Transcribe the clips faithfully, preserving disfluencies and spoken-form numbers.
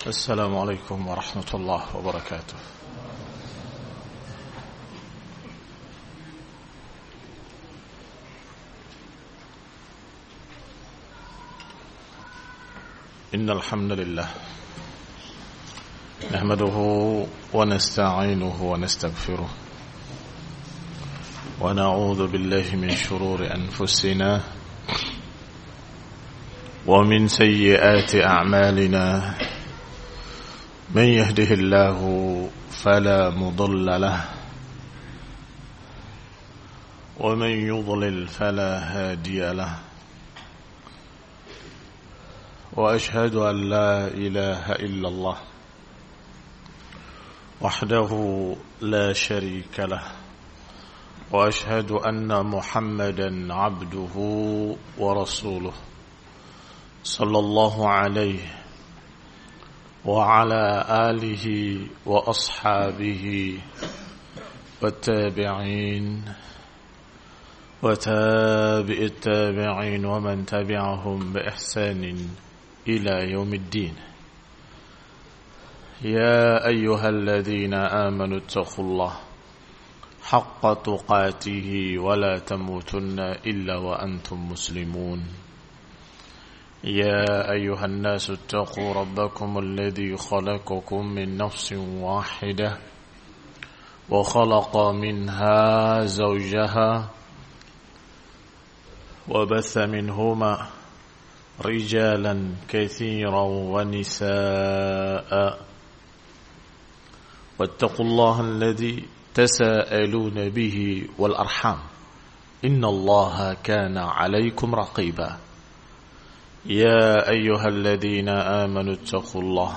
السلام عليكم ورحمة الله وبركاته. إن الحمد لله نحمده ونستعينه ونستغفره ونعوذ بالله من شرور أنفسنا ومن سيئات أعمالنا من يهده الله فلا مضل له ومن يضلل فلا هادي له وأشهد أن لا إله إلا الله وحده لا شريك له وأشهد أن محمدا عبده ورسوله صلى الله عليه وعلى آله وأصحابه والتابعين وتابع التابعين ومن تبعهم بإحسان إلى يوم الدين. يا أيها الذين آمنوا اتقوا الله حق تقاته ولا تموتن إلا وأنتم مسلمون. يا أيها الناس اتقوا ربكم الذي خلقكم من نفس واحدة وخلق منها زوجها وبث منهما رجالا كثيرا ونساء واتقوا الله الذي تساءلون به والأرحام إن الله كان عليكم رقيبا. يا أيها الذين آمنوا اتقوا الله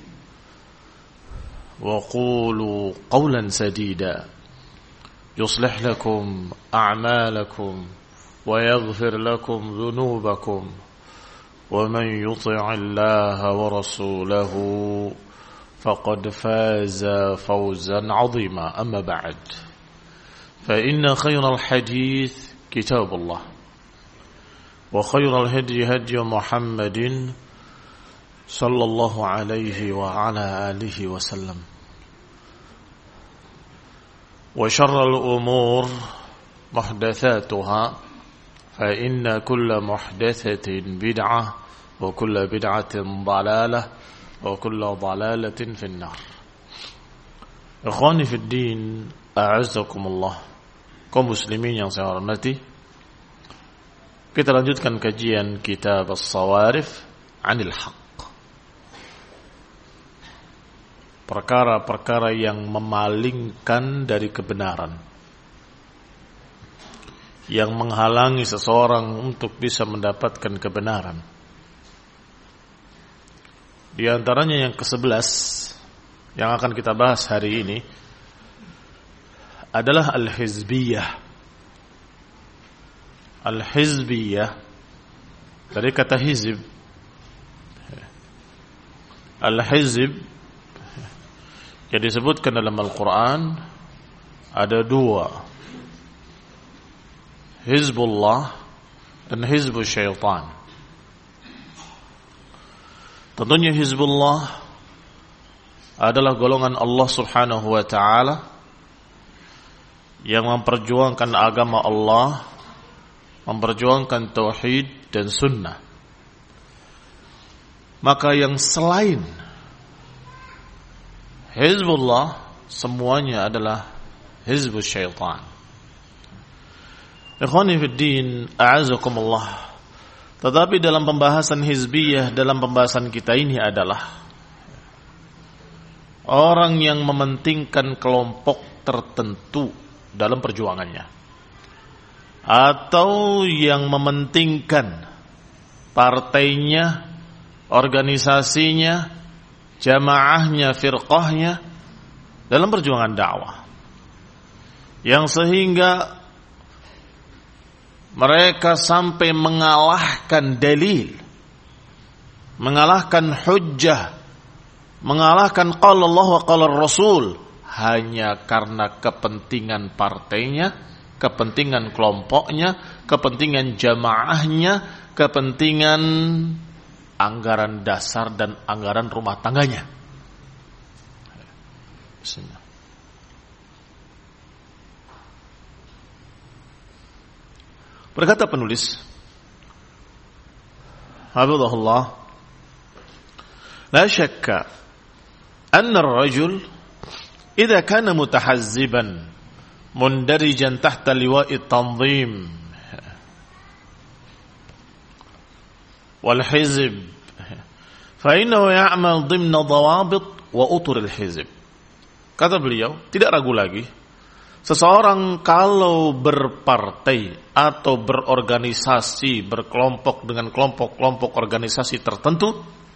وقولوا قولا سديدا يصلح لكم أعمالكم ويغفر لكم ذنوبكم ومن يطع الله ورسوله فقد فاز فوزا عظيما. أما بعد فإن خير الحديث كتاب الله وخير الهدي هدي محمد صلى الله عليه وعلى آله وسلم وشر الأمور محدثاتها فإن كل محدثة بدعة وكل بدعة ضلالة وكل ضلالة في النار. Ikhwani fi din, a'azzakumullah, kaum muslimin yang saya hormati, kita lanjutkan kajian kitab As-Sawarif 'Anil Haqq. Perkara-perkara yang memalingkan dari kebenaran, yang menghalangi seseorang untuk bisa mendapatkan kebenaran. Di antaranya yang kesebelas yang akan kita bahas hari ini adalah Al-Hizbiyah. Al-Hizbiyah dari kata hizib. Al-Hizib yang disebutkan dalam Al-Quran ada dua, Hizbullah dan Hizbul Syaitan. Tentunya Hizbullah adalah golongan Allah subhanahu wa ta'ala yang memperjuangkan agama Allah, memperjuangkan tauhid dan sunnah. Maka yang selain Hizbullah semuanya adalah Hizbul Syaitan. Ikhwani fid din, a'azakumullah. Tetapi dalam pembahasan hizbiyah, dalam pembahasan kita ini adalah orang yang mementingkan kelompok tertentu dalam perjuangannya, atau yang mementingkan partainya, organisasinya, jamaahnya, firqahnya dalam perjuangan dakwah, yang sehingga mereka sampai mengalahkan dalil, mengalahkan hujjah, mengalahkan qala Allah wa qala Rasul hanya karena kepentingan partainya, kepentingan kelompoknya, kepentingan jamaahnya, kepentingan anggaran dasar dan anggaran rumah tangganya. Bismillah. Berkata penulis, hafizahullah, la syakka anna ar-rajul idza kana mutahazziban mundarijan tahta liwa'i at-tanzim wal hizb fa innahu ya'mal dhimna dhawabit wa utur al-hizb. Kata beliau, tidak ragu lagi, seseorang kalau berpartai atau berorganisasi, berkelompok dengan kelompok-kelompok organisasi tertentu,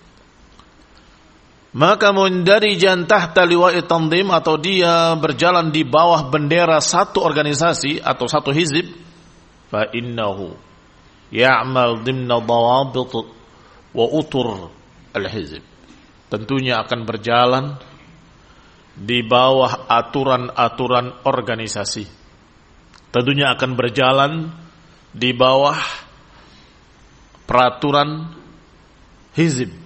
maka mundarijan tahta liwa'i tanzim, atau dia berjalan di bawah bendera satu organisasi atau satu hizib, fa innahu ya'mal dhimna dhawabit wa utur al-hizib. Tentunya akan berjalan di bawah aturan-aturan organisasi. Tentunya akan berjalan di bawah peraturan hizib.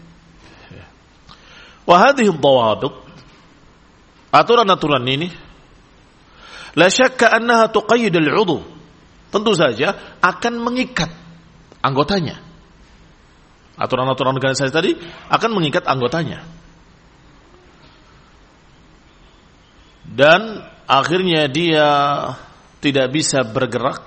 Wa hadhihi ad-dawabit, aturan-aturan ini, la syakka annaha tuqayyid al-'udhu, tentu saja akan mengikat anggotanya. Aturan-aturan organisasi tadi akan mengikat anggotanya. Dan akhirnya dia tidak bisa bergerak.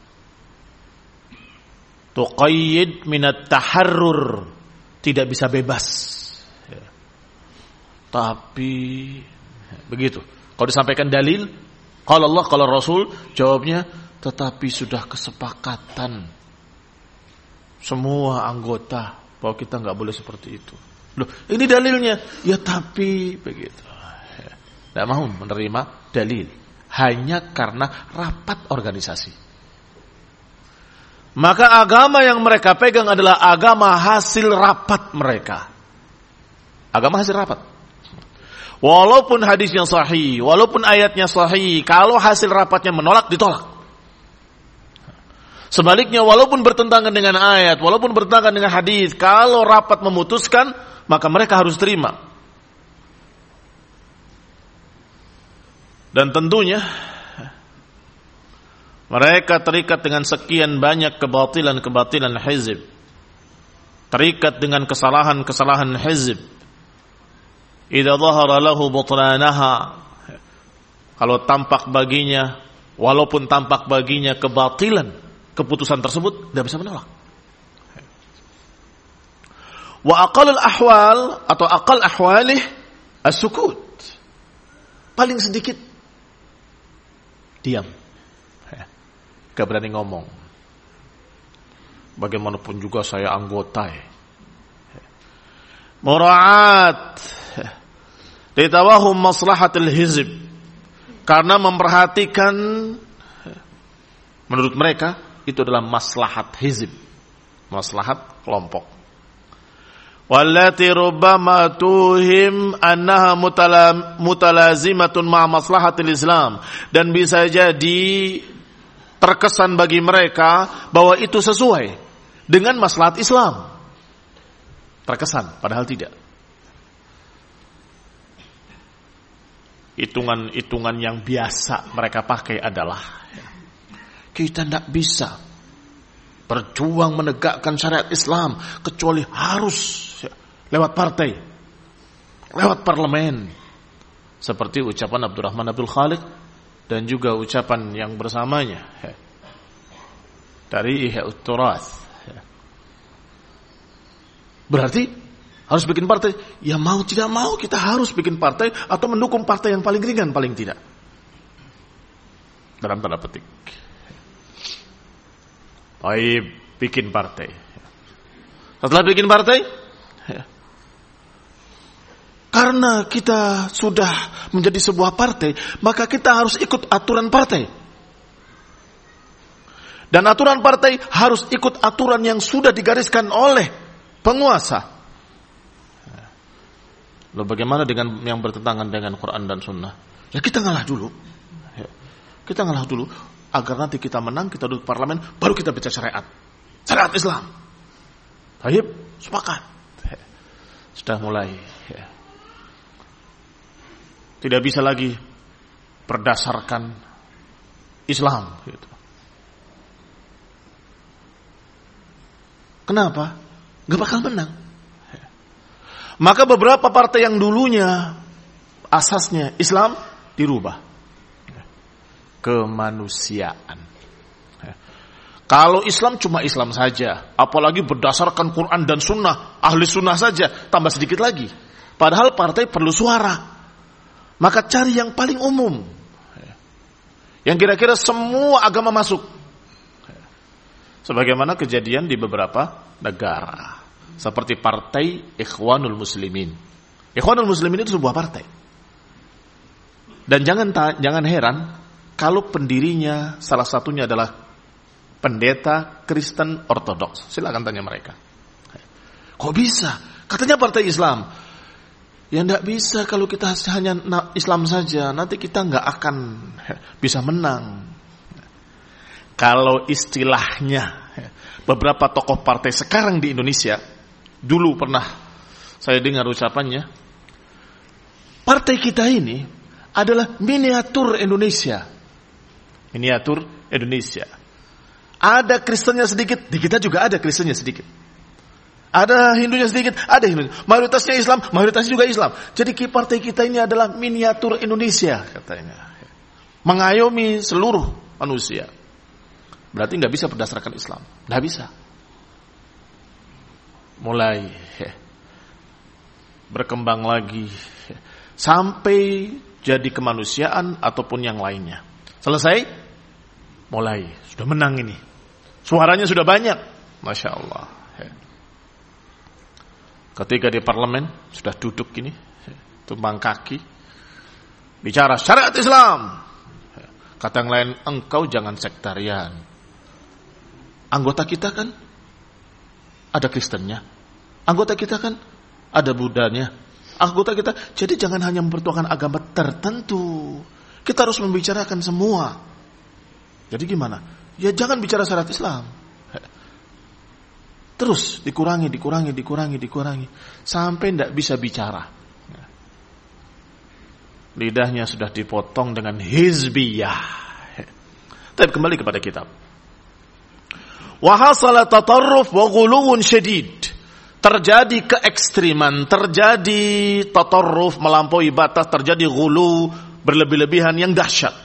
Tuqayyid minat taharrur, tidak bisa bebas. Ya. Tapi begitu. Kalau disampaikan dalil, qala Allah, qala Rasul, jawabnya, tetapi sudah kesepakatan semua anggota bahwa kita nggak boleh seperti itu. Loh, ini dalilnya. Ya tapi begitu. Tidak mau menerima dalil hanya karena rapat organisasi. Maka agama yang mereka pegang adalah agama hasil rapat mereka. Agama hasil rapat. Walaupun hadisnya sahih, walaupun ayatnya sahih, kalau hasil rapatnya menolak, ditolak. Sebaliknya, walaupun bertentangan dengan ayat, walaupun bertentangan dengan hadis, kalau rapat memutuskan, maka mereka harus terima. Dan tentunya mereka terikat dengan sekian banyak kebatilan-kebatilan hizib, terikat dengan kesalahan-kesalahan hizib. Idza dhahara lahu butlanaha, kalau tampak baginya, walaupun tampak baginya kebatilan keputusan tersebut, tidak bisa menolak. Wa aqallul ahwal, atau aqall ahwalih as-sukut, paling sedikit diam, gak berani ngomong. Bagaimanapun juga saya anggota. Mura'at litawahum maslahatil hizib, karena memperhatikan, menurut mereka itu adalah maslahat hizib, maslahat kelompok. Wallati rubbama tuhim annaha mutalazimatun ma maslahatil Islam, dan bisa jadi terkesan bagi mereka bahwa itu sesuai dengan maslahat Islam. Terkesan, padahal tidak. Hitungan-hitungan yang biasa mereka pakai adalah, kita tidak bisa berjuang menegakkan syariat Islam kecuali harus lewat partai, lewat parlemen. Seperti ucapan Abdurrahman Abdul Khaliq dan juga ucapan yang bersamanya dari Ihya'ut Turath. Berarti harus bikin partai. Ya mau tidak mau kita harus bikin partai atau mendukung partai yang paling ringan paling tidak. Dalam tanda petik. Baik, bikin partai. Setelah bikin partai, karena kita sudah menjadi sebuah partai, maka kita harus ikut aturan partai. Dan aturan partai harus ikut aturan yang sudah digariskan oleh penguasa. Lalu bagaimana dengan yang bertentangan dengan Quran dan Sunnah? Ya kita ngalah dulu. Kita ngalah dulu. Agar nanti kita menang, kita duduk parlemen, baru kita baca syariat. Syariat Islam. Baik, sepakat. sudah mulai ya. Tidak bisa lagi berdasarkan Islam gitu. Kenapa? Gak bakal menang. Maka beberapa partai yang dulunya asasnya Islam dirubah kemanusiaan. Kalau Islam cuma Islam saja, apalagi berdasarkan Quran dan Sunnah, ahli Sunnah saja, tambah sedikit lagi. Padahal partai perlu suara. Maka cari yang paling umum, yang kira-kira semua agama masuk. Sebagaimana kejadian di beberapa negara, seperti partai Ikhwanul Muslimin. Ikhwanul Muslimin itu sebuah partai. Dan jangan jangan heran kalau pendirinya salah satunya adalah pendeta Kristen Ortodoks. Silakan tanya mereka. Kok bisa? Katanya partai Islam. Ya enggak bisa kalau kita hanya Islam saja, nanti kita enggak akan bisa menang. Kalau istilahnya beberapa tokoh partai sekarang di Indonesia, dulu pernah saya dengar ucapannya, partai kita ini adalah miniatur Indonesia. Miniatur Indonesia. Ada Kristennya sedikit, di kita juga ada Kristennya sedikit. Ada Hindunya sedikit, ada Hindunya. Mayoritasnya Islam, mayoritasnya juga Islam. Jadi partai kita ini adalah miniatur Indonesia katanya. Mengayomi seluruh manusia. Berarti nggak bisa berdasarkan Islam, nggak bisa. Mulai berkembang lagi sampai jadi kemanusiaan ataupun yang lainnya. Selesai, mulai sudah menang ini. Suaranya sudah banyak, masya Allah. Ketika di parlemen sudah duduk gini, tumpang kaki, bicara syariat Islam. Kata yang lain, engkau jangan sektarian. Anggota kita kan ada Kristennya, anggota kita kan ada Budanya, anggota kita. Jadi jangan hanya mempertuakan agama tertentu. Kita harus membicarakan semua. Jadi gimana? Ya jangan bicara syariat Islam. Terus dikurangi, dikurangi, dikurangi, dikurangi sampai tidak bisa bicara. Lidahnya sudah dipotong dengan hizbiyah. Tapi kembali kepada kitab. Wa hasala tatarruf wa ghuluwun syadid. Terjadi keekstriman, terjadi tatarruf melampaui batas, terjadi ghulu berlebih-lebihan yang dahsyat.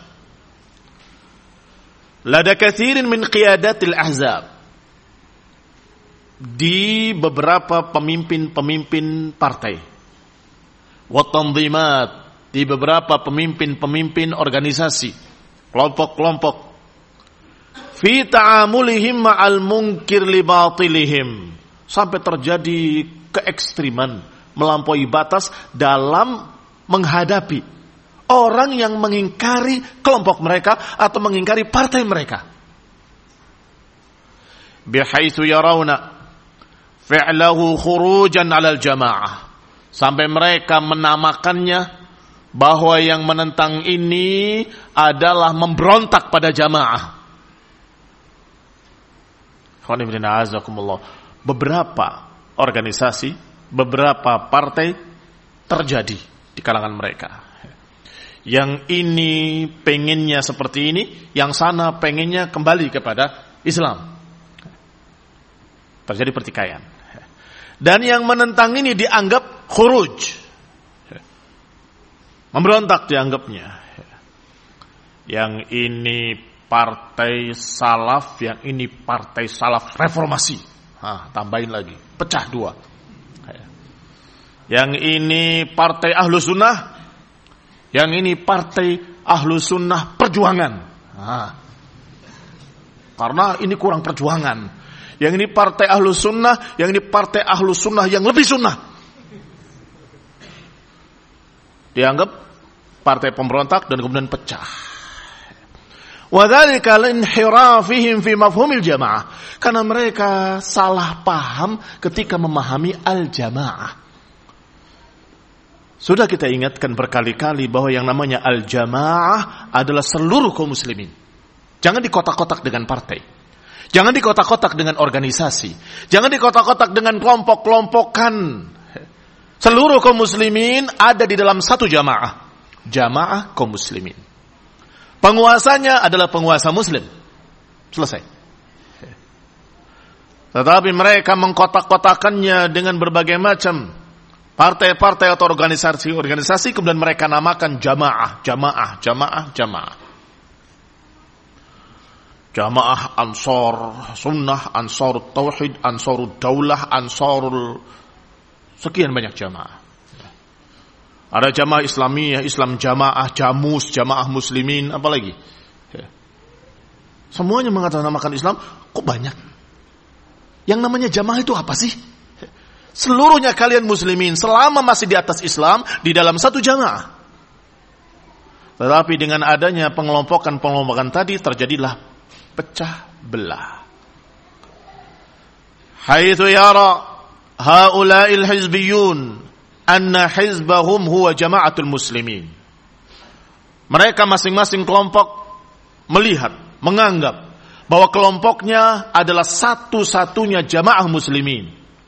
Lada katsirin min qiyadatil ahzab. Di beberapa pemimpin-pemimpin partai, wa tanzimat, di beberapa pemimpin-pemimpin organisasi, kelompok-kelompok, fi ta'amulihim ma'al munkir li batilihim, sampai terjadi keekstriman, melampaui batas dalam menghadapi orang yang mengingkari kelompok mereka atau mengingkari partai mereka. Bihaitsu yarawna fi'lahu khurujan 'alal jamaah, sampai mereka menamakannya bahwa yang menentang ini adalah memberontak pada jamaah. Beberapa organisasi, beberapa partai terjadi di kalangan mereka. Yang ini pengennya seperti ini, yang sana pengennya kembali kepada Islam. Terjadi pertikaian. Dan yang menentang ini dianggap khuruj. Memberontak dianggapnya. Yang ini partai salaf, yang ini partai salaf reformasi. Hah, tambahin lagi, pecah dua. Yang ini partai ahlu sunnah, yang ini partai ahlu sunnah perjuangan. Hah. Karena ini kurang perjuangan. Yang ini partai ahlu sunnah, yang ini partai ahlu sunnah yang lebih sunnah. Dianggap partai pemberontak dan kemudian pecah. Wadzalika linhirafihim fi mafhumil jamaah, karena mereka salah paham ketika memahami al-jamaah. Sudah kita ingatkan berkali-kali bahwa yang namanya al-jamaah adalah seluruh kaum muslimin. Jangan dikotak-kotak dengan partai. Jangan dikotak-kotak dengan organisasi. Jangan dikotak-kotak dengan kelompok-kelompokan. Seluruh kaum muslimin ada di dalam satu jamaah. Jamaah kaum muslimin. Penguasanya adalah penguasa muslim. Selesai. Tetapi mereka mengkotak-kotakannya dengan berbagai macam partai-partai atau organisasi-organisasi, kemudian mereka namakan jamaah, jamaah, jamaah, jamaah. Jamaah Ansar Sunnah, Ansarut Tauhid, Ansarud Daulah, Ansarul sekian banyak jamaah. Ada jamaah Islamiyah, Islam jamaah, Jamus, jamaah muslimin, apalagi. Semuanya mengatasnamakan Islam, kok banyak? Yang namanya jamaah itu apa sih? Seluruhnya kalian muslimin selama masih di atas Islam di dalam satu jamaah. Tetapi dengan adanya pengelompokan-pengelompokan tadi terjadilah pecah belah. Haitsu yara haula'il hizbiyun anna hizbahum huwa jama'atul muslimin. Mereka masing-masing kelompok melihat, menganggap bahwa kelompoknya adalah satu-satunya jamaah muslimin.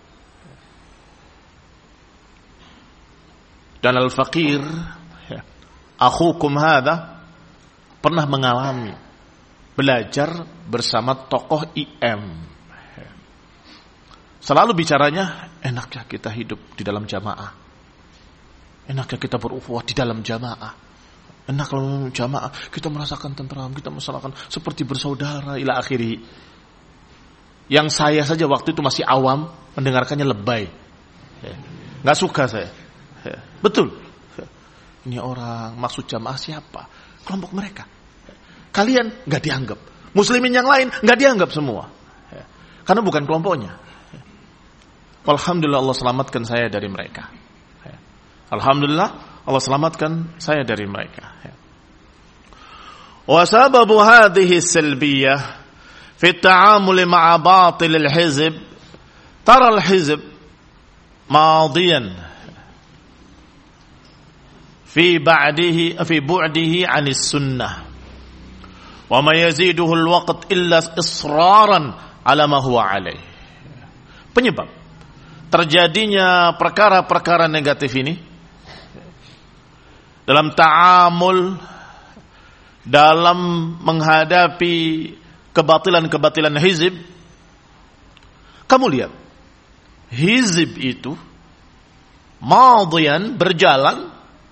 Dan al-faqir, akhukum hadha, pernah mengalami belajar bersama tokoh I M. Selalu bicaranya, enaknya kita hidup di dalam jamaah. Enaknya kita berukhuwah di dalam jamaah. Enak kalau jamaah, kita merasakan tentram, kita merasakan seperti bersaudara, ila akhiri. Yang saya saja waktu itu masih awam, mendengarkannya lebay. Nggak suka saya. Betul. Ini orang maksud jamaah siapa? Kelompok mereka. Kalian nggak dianggap. Muslimin yang lain nggak dianggap semua. Karena bukan kelompoknya. Alhamdulillah Allah selamatkan saya dari mereka. Alhamdulillah Allah selamatkan saya dari mereka. Wa sababu hadhihi as-salbiyyah fi at-ta'amul ma'a batil al-hizb, tara al-hizb madiyan fi ba'dihi fi bu'dihi 'anis sunnah wa ma yaziduhu al-waqt illa israran 'ala ma huwa 'alayh. Penyebab terjadinya perkara-perkara negatif ini dalam ta'amul, dalam menghadapi kebatilan-kebatilan hizib. Kamu lihat, hizib itu madiyan, berjalan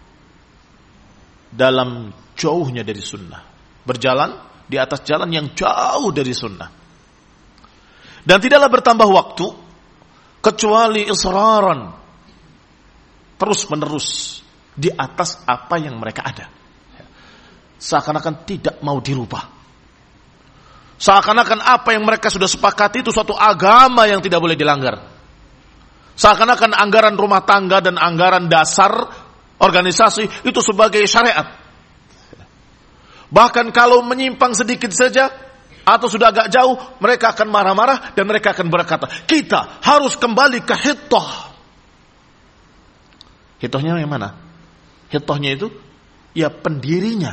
dalam jauhnya dari sunnah, berjalan di atas jalan yang jauh dari sunnah, dan tidaklah bertambah waktu kecuali israran, terus menerus di atas apa yang mereka ada, seakan-akan tidak mau dirubah, seakan-akan apa yang mereka sudah sepakati itu suatu agama yang tidak boleh dilanggar, seakan-akan anggaran rumah tangga dan anggaran dasar organisasi itu sebagai syariat. Bahkan kalau menyimpang sedikit saja atau sudah agak jauh, mereka akan marah-marah dan mereka akan berkata, kita harus kembali ke hittah. Hittahnya yang mana? Hittahnya itu ya pendirinya.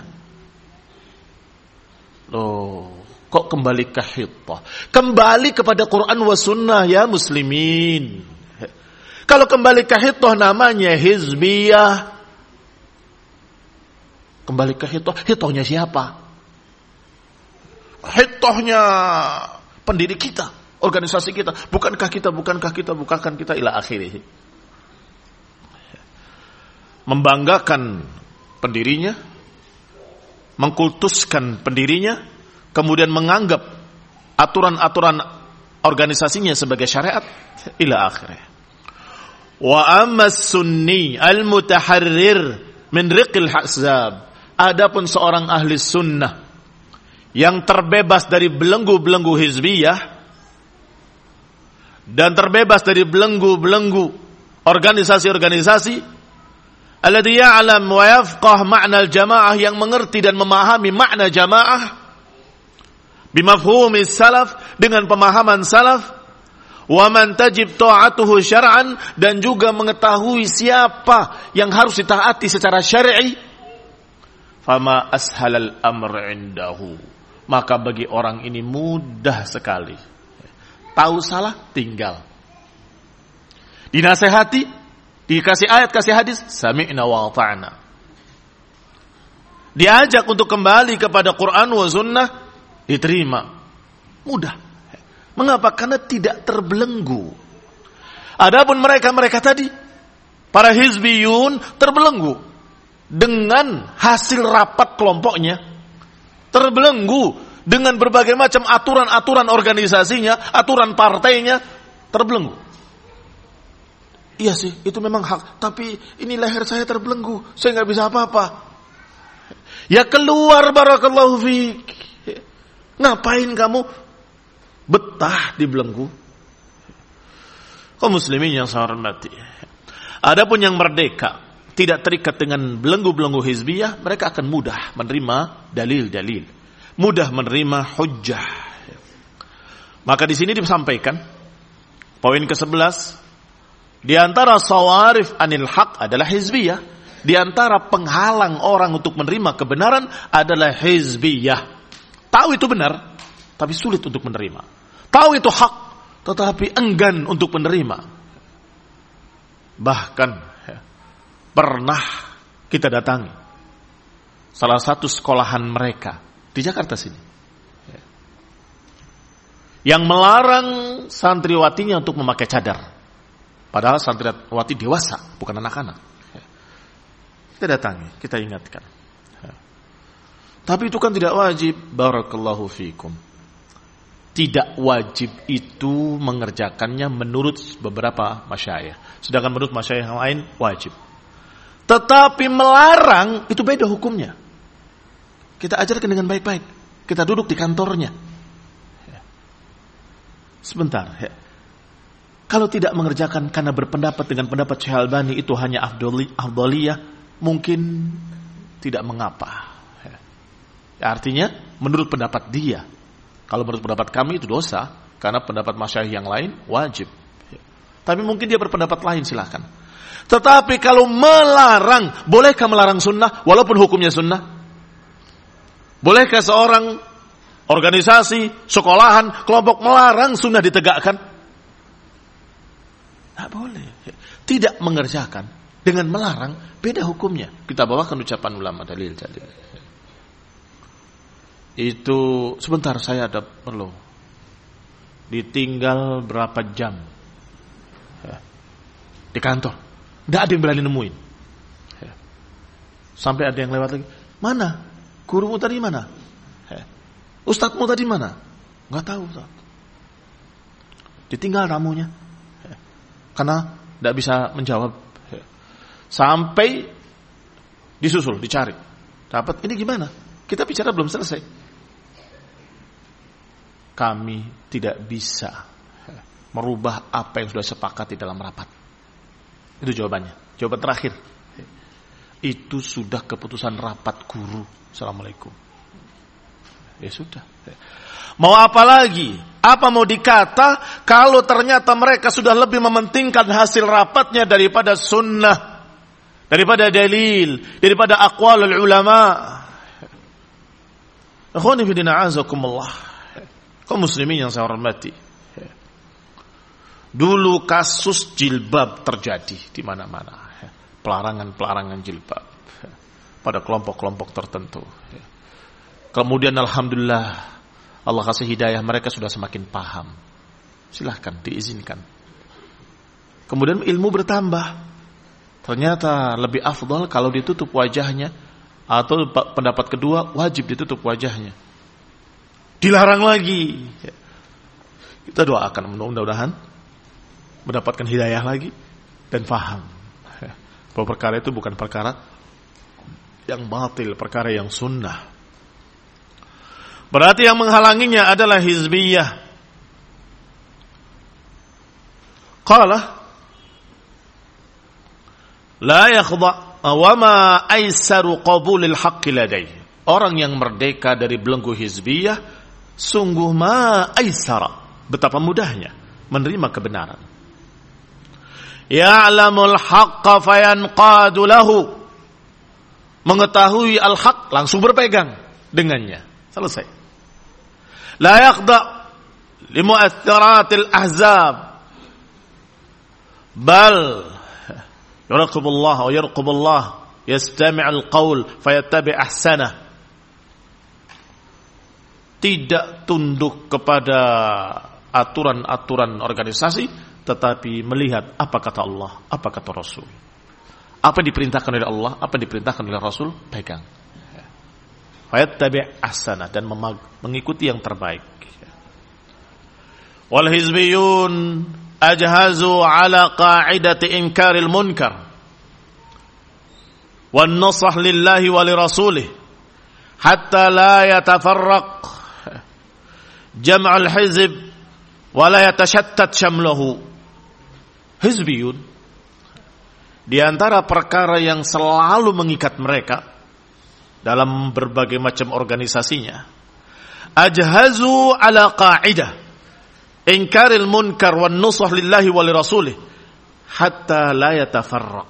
Loh, kok kembali ke hittah? Kembali kepada Quran wa sunnah ya muslimin. Kalau kembali ke hittah namanya hizbiyah. Kembali ke hittah, hittahnya siapa? Hittahnya pendiri kita, organisasi kita. Bukankah kita, bukankah kita, bukankah kita, ila akhirih. Membanggakan pendirinya, mengkultuskan pendirinya, kemudian menganggap aturan-aturan organisasinya sebagai syariat, ila akhirih. Wa amma sunni al-mutaharrir min riqil ahzab. Adapun seorang ahli sunnah yang terbebas dari belenggu-belenggu hizbiyah dan terbebas dari belenggu-belenggu organisasi-organisasi, alladhi ya'lam wa yafqah ma'na al-jamaah, yang mengerti dan memahami makna jamaah bimafhumi salaf, dengan pemahaman salaf, wa man tajib ta'atuhu syar'an, dan juga mengetahui siapa yang harus ditaati secara syar'i. Fama ashalal amr indahu, maka bagi orang ini mudah sekali. Tahu salah tinggal dinasehati, Dikasih ayat, kasih hadis, sami'na wa ata'na. Diajak untuk kembali kepada Quran wa sunnah, diterima. Mudah. Mengapa? Karena tidak terbelenggu. Adapun mereka-mereka tadi, para hizbiyun, terbelenggu dengan hasil rapat kelompoknya, terbelenggu dengan berbagai macam aturan-aturan organisasinya, aturan partainya, terbelenggu. Iya sih, itu memang hak. Tapi ini leher saya terbelenggu, saya nggak bisa apa-apa. Ya keluar, barakallahu fiik. Ngapain kamu betah di belenggu? Kaum muslimin yang saya hormati. Adapun yang merdeka, tidak terikat dengan belenggu-belenggu hizbiyah, mereka akan mudah menerima dalil-dalil, mudah menerima hujjah. Maka di sini disampaikan poin ke sebelas. Di antara sawarif anil haq adalah hizbiyah. Di antara penghalang orang untuk menerima kebenaran adalah hizbiyah. Tahu itu benar, tapi sulit untuk menerima. Tahu itu hak, tetapi enggan untuk menerima. Bahkan ya, pernah kita datangi salah satu sekolahan mereka di Jakarta sini, ya, yang melarang santriwatinya untuk memakai cadar. Padahal santriwati dewasa, bukan anak-anak. Kita datangi, kita ingatkan. Tapi itu kan tidak wajib. Barakallahu fikum. Tidak wajib itu mengerjakannya menurut beberapa masyayikh. Sedangkan menurut masyayikh yang lain wajib. Tetapi melarang itu beda hukumnya. Kita ajarkan dengan baik-baik. Kita duduk di kantornya. Sebentar, ya. Kalau tidak mengerjakan karena berpendapat dengan pendapat Syekh Albani itu hanya afdhaliyah, mungkin tidak mengapa. Ya, artinya menurut pendapat dia. Kalau menurut pendapat kami itu dosa, karena pendapat masyayikh yang lain wajib. Ya. Tapi mungkin dia berpendapat lain, silakan. Tetapi kalau melarang, bolehkah melarang sunnah walaupun hukumnya sunnah? Bolehkah seorang organisasi, sekolahan, kelompok melarang sunnah ditegakkan? Tidak boleh. Tidak mengerjakan dengan melarang, beda hukumnya. Kita bawakan ucapan ulama, dalil-dalil. Itu sebentar, saya ada perlu. Ditinggal berapa jam ya, di kantor, tidak ada yang berani nemuin. Ya. Sampai ada yang lewat lagi. Mana? Gurumu tadi mana? Ya. Ustadzmu tadi mana? Nggak tahu. Ustadz. Ditinggal tamunya. Karena tidak bisa menjawab. Sampai disusul, dicari. Dapat, ini gimana? Kita bicara belum selesai. Kami tidak bisa merubah apa yang sudah sepakati dalam rapat. Itu jawabannya. Jawaban terakhir. Itu sudah keputusan rapat guru. Assalamualaikum. Ya sudah. Mau apa lagi? Apa mau dikata kalau ternyata mereka sudah lebih mementingkan hasil rapatnya daripada sunnah, daripada dalil, daripada aqwalul ulama. Akhwani fi din a'azakumullah. Kaum muslimin yang saya hormati. Dulu kasus jilbab terjadi di mana-mana. Pelarangan-pelarangan jilbab pada kelompok-kelompok tertentu. Kemudian alhamdulillah Allah kasih hidayah, mereka sudah semakin paham. Silahkan, diizinkan. Kemudian ilmu bertambah. Ternyata lebih afdal kalau ditutup wajahnya. Atau pendapat kedua, wajib ditutup wajahnya. Dilarang lagi. Kita doakan mudah-mudahan mendapatkan hidayah lagi dan paham bahwa perkara itu bukan perkara yang batil, perkara yang sunnah. Berarti yang menghalanginya adalah hizbiyah. Qala la yakhda wa ma aisaru qabulil haqqi ladai. Orang yang merdeka dari belenggu hizbiyah sungguh ma aisara, betapa mudahnya menerima kebenaran. Ya'lamul haqqa fayanqadu lahu. Mengetahui al-haq langsung berpegang dengannya. Selesai. La yakhda li mu'athiratil ahzab bal Yuraqibullah wa yarqubullah, yastami'ul qaul fayattabi' ahsanah. Tidak tunduk kepada aturan-aturan organisasi, tetapi melihat apa kata Allah, apa kata Rasul. Apa yang diperintahkan oleh Allah, apa yang diperintahkan oleh Rasul, pegang. Fayattabi' ahsanah, dan mengikuti yang terbaik. Wal hizbiyun ajhazu ala qa'idati inkaril munkar wan nasah lillahi wa lirasulih hatta la yatafarraq jam'al hizb wa la yatashattat syamluhu. Hizbiyun, di antara perkara yang selalu mengikat mereka dalam berbagai macam organisasinya, ajhazu ala qa'idah inkaril munkar wan nusah lillahi wa lirasulih hatta la yatafarraq.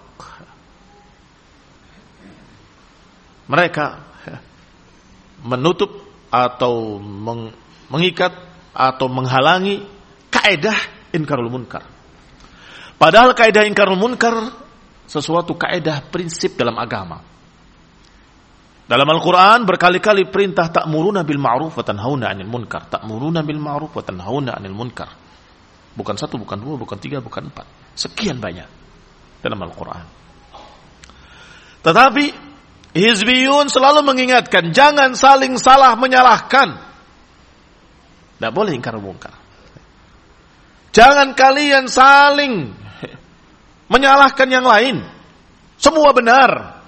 Mereka menutup atau meng, mengikat atau menghalangi kaidah inkarul munkar. Padahal kaidah inkarul munkar sesuatu kaidah prinsip dalam agama. Dalam Al-Quran berkali-kali perintah ta'muruna bil ma'ruf wa tanhauna 'anil munkar. Ta'muruna bil ma'ruf wa tanhauna 'anil munkar. Bukan satu, bukan dua, bukan tiga, bukan empat. Sekian banyak dalam Al-Quran. Tetapi hizbiyun selalu mengingatkan, jangan saling salah menyalahkan. Tidak boleh ingkar munkar. Jangan kalian saling menyalahkan yang lain. Semua benar.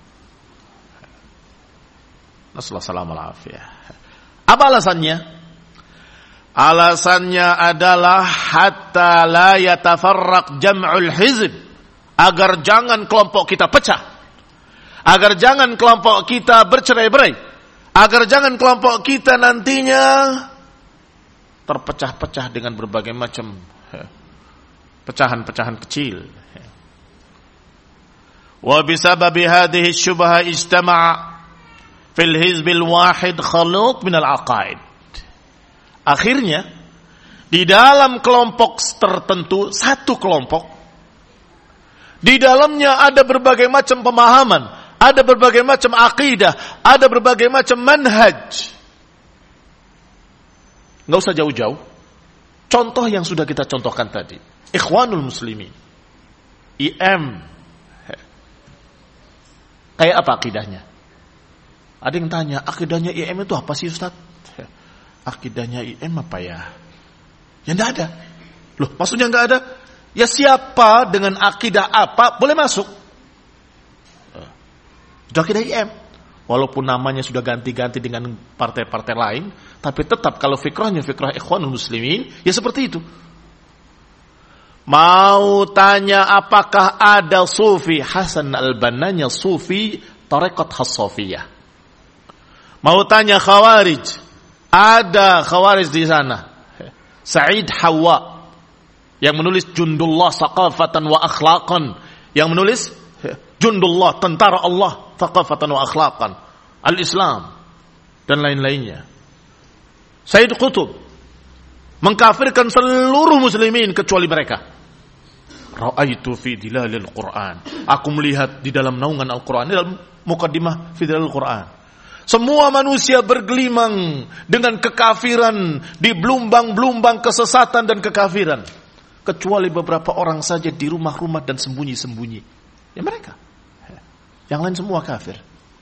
Nasallallahu alaihi. Apa alasannya? Alasannya adalah hatta la yatafarraq jam'ul hizb, agar jangan kelompok kita pecah, agar jangan kelompok kita bercerai-berai, agar jangan kelompok kita nantinya terpecah-pecah dengan berbagai macam pecahan-pecahan kecil. Wa bisababi hadhihi syubhah ijtama'a fil hizbil wahid khalut minal aqaid. Akhirnya di dalam kelompok tertentu, satu kelompok, di dalamnya ada berbagai macam pemahaman, ada berbagai macam akidah, ada berbagai macam manhaj. Nggak usah jauh-jauh. Contoh yang sudah kita contohkan tadi, Ikhwanul Muslimin, I M. Kayak apa akidahnya? Ada yang tanya, akidahnya I M itu apa sih Ustaz? Akidahnya I M apa ya? Ya enggak ada. Loh, maksudnya enggak ada? Ya siapa dengan akidah apa boleh masuk? Sudah akidah I M. Walaupun namanya sudah ganti-ganti dengan partai-partai lain, tapi tetap kalau fikrahnya fikrah Ikhwanul Muslimin, ya seperti itu. Mau tanya apakah ada sufi? Hasan al-Bannanya sufi tarekat Hassafiyah. Mau tanya Khawarij, ada Khawarij di sana. Sa'id Hawa yang menulis Jundullah Saqafatan wa Akhlaqan, yang menulis Jundullah tentara Allah Saqafatan wa Akhlaqan, Al-Islam dan lain-lainnya. Sayyid Qutb mengkafirkan seluruh muslimin kecuali mereka. Ra'aitu fi dilalil Quran. Aku melihat di dalam naungan Al-Quran, di dalam muqaddimah fi dilalil Quran. Semua manusia bergelimang dengan kekafiran, di belumbang-belumbang kesesatan dan kekafiran. Kecuali beberapa orang saja di rumah-rumah dan sembunyi-sembunyi. Ya mereka. Yang lain semua kafir.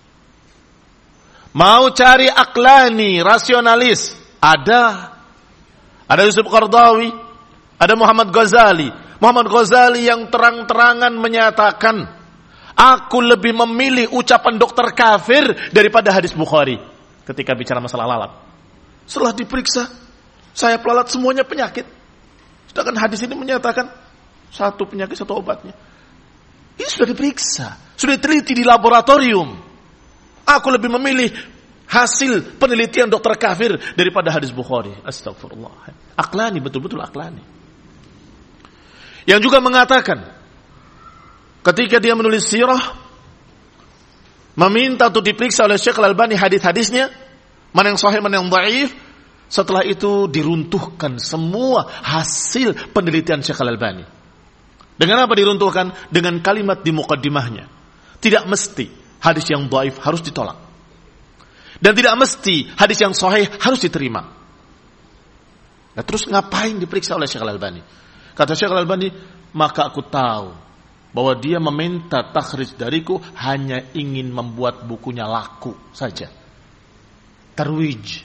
Mau cari aklani, rasionalis, ada. Ada Yusuf Qardawi, ada Muhammad Ghazali. Muhammad Ghazali yang terang-terangan menyatakan, aku lebih memilih ucapan dokter kafir daripada hadis Bukhari ketika bicara masalah lalat. Setelah diperiksa, saya pelalat semuanya penyakit. Sedangkan hadis ini menyatakan satu penyakit satu obatnya. Ini sudah diperiksa, sudah diteliti di laboratorium. Aku lebih memilih hasil penelitian dokter kafir daripada hadis Bukhari. Astagfirullah. Aklani, betul-betul aklani. Yang juga mengatakan, ketika dia menulis sirah, meminta untuk diperiksa oleh Syekh Al-Albani hadis-hadisnya, mana yang sahih, mana yang dhaif. Setelah itu diruntuhkan semua hasil penelitian Syekh Al-Albani. Dengan apa diruntuhkan? Dengan kalimat di muqaddimahnya. Tidak mesti hadis yang dhaif harus ditolak. Dan tidak mesti hadis yang sahih harus diterima. Nah, terus ngapain diperiksa oleh Syekh Al-Albani? Kata Syekh Al-Albani, maka aku tahu bahwa dia meminta takhrij dariku hanya ingin membuat bukunya laku saja. Tarwij.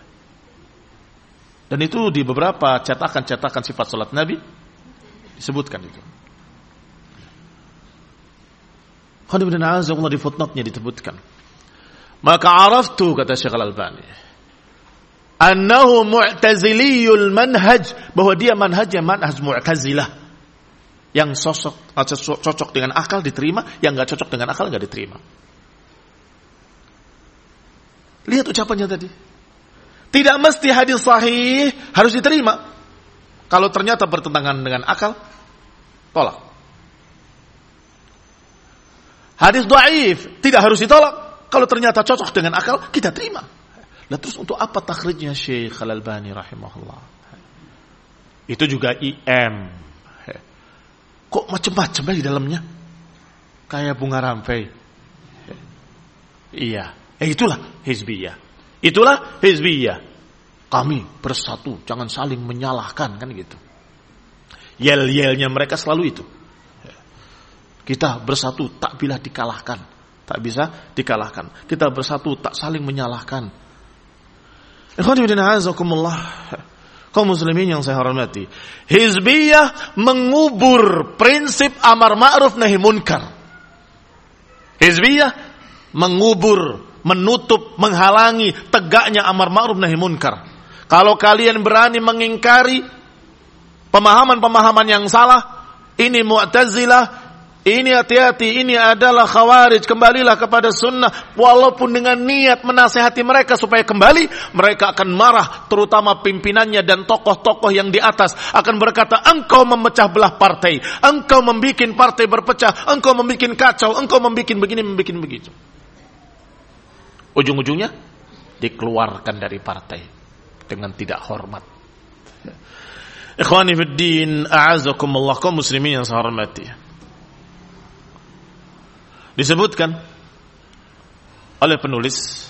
Dan itu di beberapa cetakan-cetakan sifat salat Nabi disebutkan itu. Khonibna azzakumullah di footnote-nya disebutkan. Maka araftu, kata Syekh Al-Albani, annahu mu'taziliyul manhaj, bahwa dia manhajnya manhaj mu'tazilah, yang sosok cocok dengan akal diterima, yang enggak cocok dengan akal enggak diterima. Lihat ucapannya tadi. Tidak mesti hadis sahih harus diterima. Kalau ternyata bertentangan dengan akal, tolak. Hadis dhaif tidak harus ditolak. Kalau ternyata cocok dengan akal, kita terima. Nah, terus untuk apa takhrijnya Syekh Al-Albani rahimahullah? Itu juga I M. Kok macam-macam di dalamnya? Kayak bunga rampai. Iya, eh, itulah hizbiyah. Itulah hizbiyah. Kami bersatu, jangan saling menyalahkan, kan gitu. Yel-yelnya mereka selalu itu. Kita bersatu tak bila dikalahkan, tak bisa dikalahkan. Kita bersatu tak saling menyalahkan. Ikhwanifiddin azakumullah, kaum muslimin yang saya hormati, hizbiyah mengubur prinsip amar ma'ruf nahi munkar. Hizbiyah mengubur, menutup, menghalangi tegaknya amar ma'ruf nahi munkar. Kalau kalian berani mengingkari pemahaman-pemahaman yang salah, ini Mu'tazilah, ini hati-hati, ini adalah Khawarij, kembalilah kepada sunnah. Walaupun dengan niat menasihati mereka supaya kembali, mereka akan marah, terutama pimpinannya dan tokoh-tokoh yang di atas akan berkata, engkau memecah belah partai, engkau membuat partai berpecah, engkau membuat kacau, engkau membuat begini, membuat begitu. Ujung-ujungnya dikeluarkan dari partai dengan tidak hormat. Ikhwani fid din, a'azakumullah, kaum muslimin yang saya hormati. Disebutkan oleh penulis,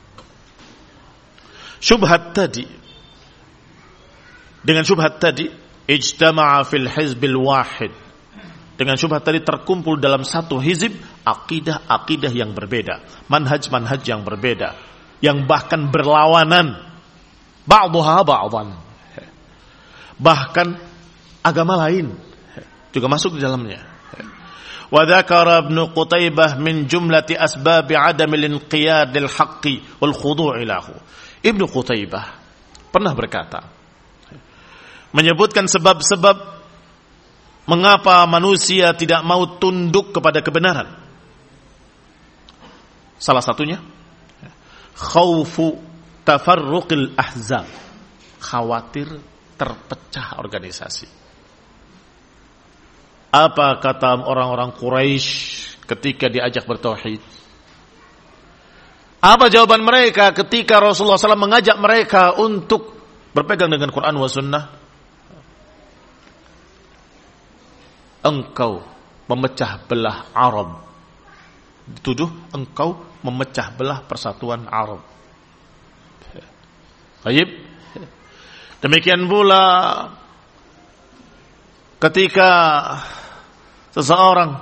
syubhat tadi, dengan syubhat tadi ijtama'a fil hizbil wahid, dengan syubhat tadi terkumpul dalam satu hizib akidah-akidah yang berbeda, manhaj-manhaj yang berbeda, yang bahkan berlawanan, ba'dhuha ba'dhan, bahkan agama lain juga masuk di dalamnya. Wa dzakara Ibnu Qutaibah min jumlati asbab 'adam al-inqiyad lil-haqqi wal khudu' lahu. Ibnu Qutaibah pernah berkata, menyebutkan sebab-sebab mengapa manusia tidak mau tunduk kepada kebenaran. Salah satunya khaufu tafarruqil ahzab, khawatir terpecah organisasi. Apa kata orang-orang Quraisy ketika diajak bertauhid? Apa jawaban mereka ketika Rasulullah shallallahu alaihi wasallam mengajak mereka untuk berpegang dengan Quran wa Sunnah? Engkau memecah belah Arab. Dituduh engkau memecah belah persatuan Arab. Baik. Demikian pula ketika seseorang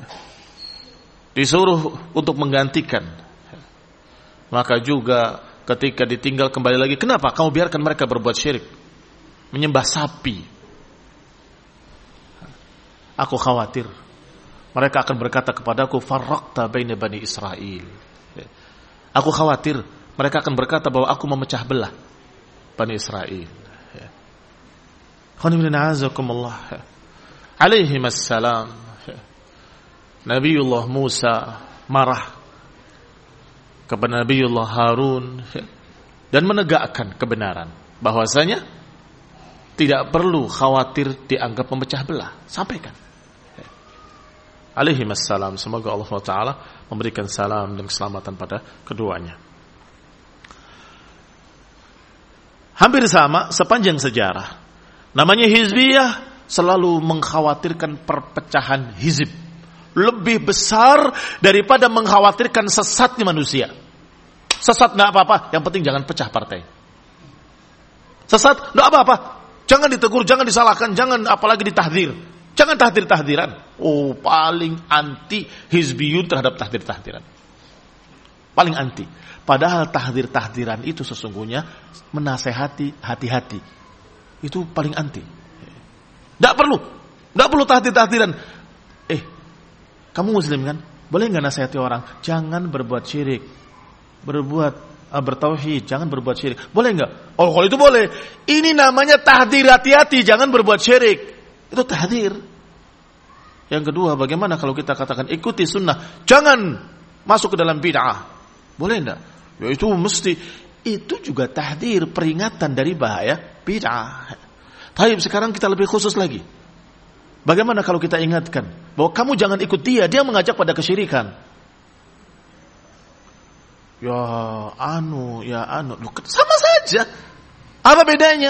disuruh untuk menggantikan, maka juga ketika ditinggal kembali lagi, kenapa kamu biarkan mereka berbuat syirik, menyembah sapi? Aku khawatir mereka akan berkata kepadaku, farraqta baina bani Israil. Aku khawatir mereka akan berkata bahwa aku memecah belah Bani Israil. Khonibina azakumullah, alaihi assalam, Nabiullah Musa marah kepada Nabiullah Harun dan menegakkan kebenaran, bahwasanya tidak perlu khawatir dianggap memecah belah. Sampaikan. Alaihi assalam, semoga Allah Taala memberikan salam dan keselamatan pada keduanya. Hampir sama sepanjang sejarah. Namanya hizbiyah selalu mengkhawatirkan perpecahan hizib lebih besar daripada mengkhawatirkan sesatnya manusia. Sesat nggak apa-apa, yang penting jangan pecah partai. Sesat nggak apa-apa, jangan ditegur, jangan disalahkan, jangan apalagi ditahdir. Jangan tahdir-tahdiran. Oh, paling anti hizbiyun terhadap tahdir-tahdiran. Paling anti. Padahal tahdir-tahdiran itu sesungguhnya menasehati hati-hati. Itu paling anti. Tidak perlu. Tidak perlu tahdir-tahdiran. Eh, kamu muslim kan? Boleh nggak nasihati orang? Jangan berbuat syirik. Berbuat uh, bertauhid. Jangan berbuat syirik. Boleh nggak? Oh, kalau itu boleh. Ini namanya tahdir, hati-hati. Jangan berbuat syirik. Itu tahdir. Yang kedua, bagaimana kalau kita katakan ikuti sunnah, jangan masuk ke dalam bid'ah. Boleh enggak? Ya itu mesti. Itu juga tahdir, peringatan dari bahaya bid'ah. Tapi sekarang kita lebih khusus lagi. Bagaimana kalau kita ingatkan bahwa kamu jangan ikut dia, dia mengajak pada kesyirikan. Ya anu, ya anu, sama saja. Apa bedanya?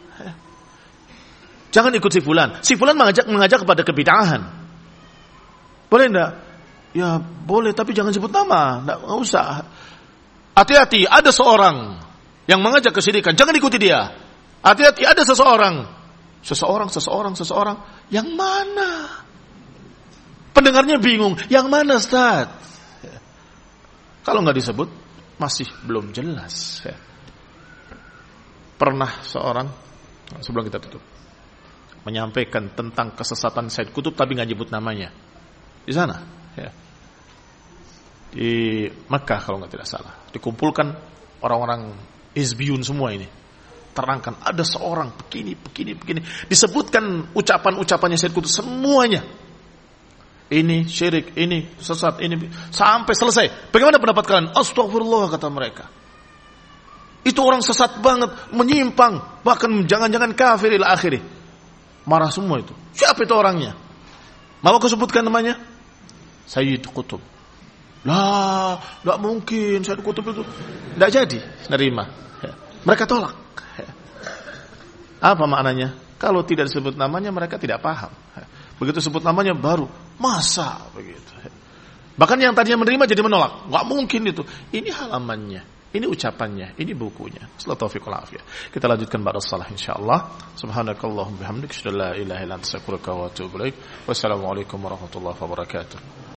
Jangan ikut si fulan. Si fulan mengajak mengajak kepada kebid'ahan. Boleh enggak? Ya boleh, tapi jangan sebut nama. Enggak, enggak usah. Hati-hati, ada seorang yang mengajak kesyirikan, jangan ikuti dia. Hati-hati, ada seseorang. Seseorang, seseorang, seseorang. Yang mana? Pendengarnya bingung. Yang mana, Ustaz? Kalau enggak disebut, masih belum jelas. Pernah seorang, sebelum kita tutup, menyampaikan tentang kesesatan Said Qutb tapi nggak nyebut namanya di sana, ya. Di Mekah kalau nggak tidak salah, dikumpulkan orang-orang hizbiyun semua ini, terangkan ada seorang begini, begini, begini, disebutkan ucapan-ucapannya Said Qutb semuanya. Ini syirik, ini sesat, ini sampai selesai. Bagaimana pendapat kalian? Astagfirullah, kata mereka. Itu orang sesat banget, menyimpang, bahkan jangan-jangan kafir ila akhirih. Marah semua itu. Siapa itu orangnya? Mau aku sebutkan namanya? Sayyid Qutb. Lah, tidak mungkin Sayyid Qutb itu. Tidak jadi nerima. Mereka tolak. Apa maknanya? Kalau tidak disebut namanya mereka tidak paham. Begitu sebut namanya baru, masa begitu. Bahkan yang tadinya menerima jadi menolak. Enggak mungkin itu. Ini halamannya. Ini ucapannya, ini bukunya. Sallallahu taufiq wal afiyah. Kita lanjutkan ba'da shalah insyaallah. Subhanakallahumma bihamdika asyhadu an la ilaha illa anta astaghfiruka wa atubu ilaik. Wassalamualaikum warahmatullahi wabarakatuh.